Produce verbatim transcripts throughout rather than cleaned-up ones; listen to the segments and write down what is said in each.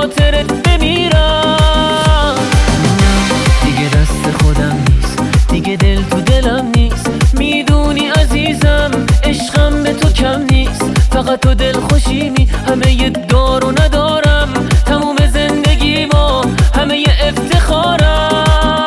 خاطرت بمیرم. دیگه دست خودم نیست، دیگه دل تو دلم نیست. میدونی عزیزم عشقم به تو کم نیست. فقط تو دل خوشیمی، همه ی دار و ندارم. تموم زندگی ما همه ی افتخارم.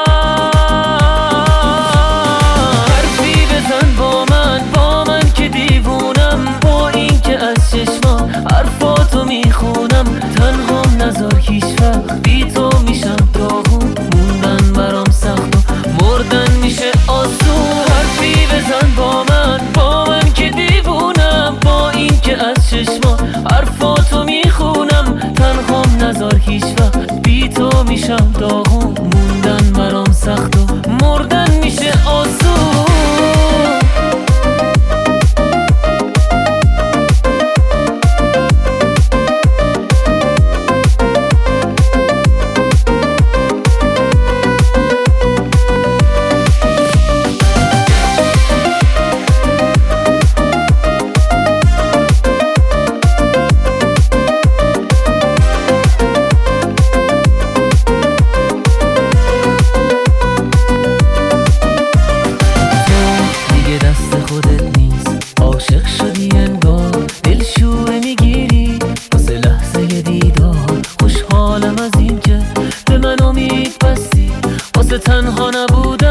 حرفی بزن با من، با من که دیوونم. با این که از چشما حرفاتو میخونم. تنهام نذار هیچ وقت، بی تو میشم داغون. موندن برام سخت و مردن میشه آسون. حرفی بزن با من، با من که دیوونم. با این که از چشما حرفاتو میخونم. تنهام نذار هیچ وقت، بی تو میشم داغون. موندن برام سخت و مردن میشه آسون. عاشق شدی انگار، دلشوره میگیری واسه لحظه دیدار. خوشحالم از این که به من امید بستی، واسه تنها نبود